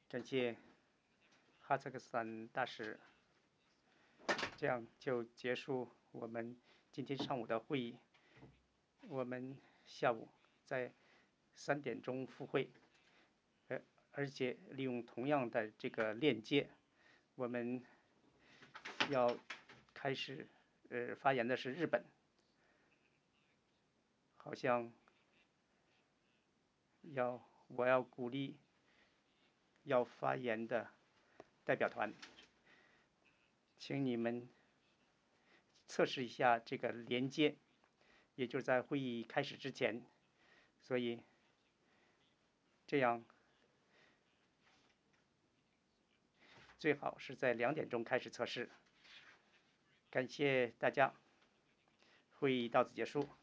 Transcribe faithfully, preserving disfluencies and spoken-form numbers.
感谢哈萨克斯坦大使，这样就结束我们今天上午的会议。我们下午在三点钟复会，而而且利用同样的这个链接，我们要开始呃发言的是日本，好像要我要鼓励要发言的代表团，请你们测试一下这个连接，也就是在会议开始之前，所以这样最好是在两点钟开始测试。感谢大家，会议到此结束。